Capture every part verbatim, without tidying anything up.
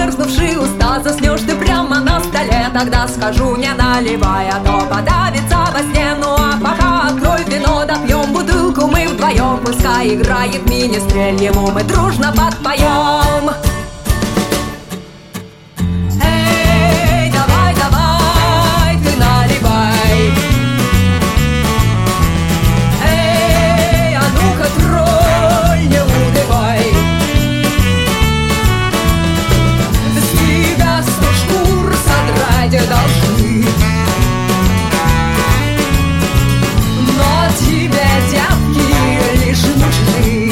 замерзнувшие уста. Заснешь ты прямо на столе, тогда скажу, не наливай, а то подавится во сне. Ну а пока открой вино, допьем бутылку мы вдвоем. Пускай играет министрель, ему мы дружно подпоем. Эй, давай, давай, ты наливай. Эй, а ну-ка, тролль, не унывай. С тебя сто шкур содрать должны, но тебе девки лишь нужны.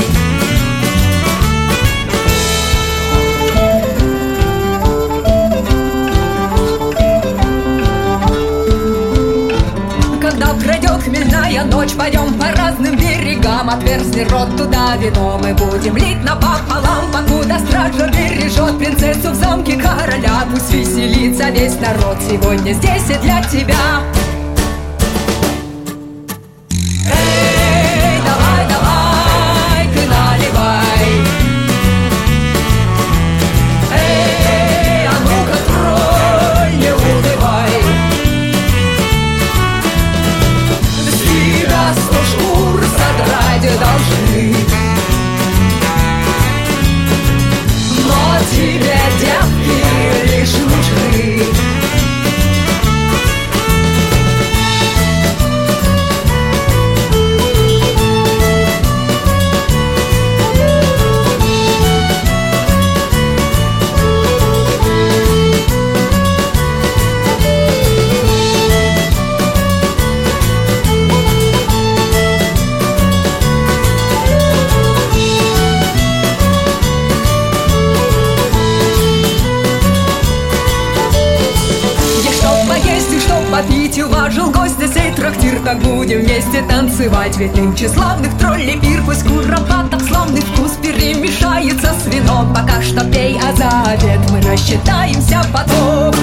Когда пройдет хмельная ночь, пойдем по разным берегам. Отверзни рот, туда вино мы будем лить напополам, покуда стража бережет принцессу в замке короля. Пусть веселится весь народ сегодня здесь и для тебя. Эй, давай, давай, ты наливай. Эй, а ну-ка, тролль, не унывай. С тебя сто шкур содрать должны, но тебе девки лишь нужны. Попить уважил гостя сей трактир, так будем вместе танцевать. Ведь нынче славных троллей пир, пусть куропаток славный вкус перемешается с вином. Пока что пей, а за обед мы рассчитаемся потом.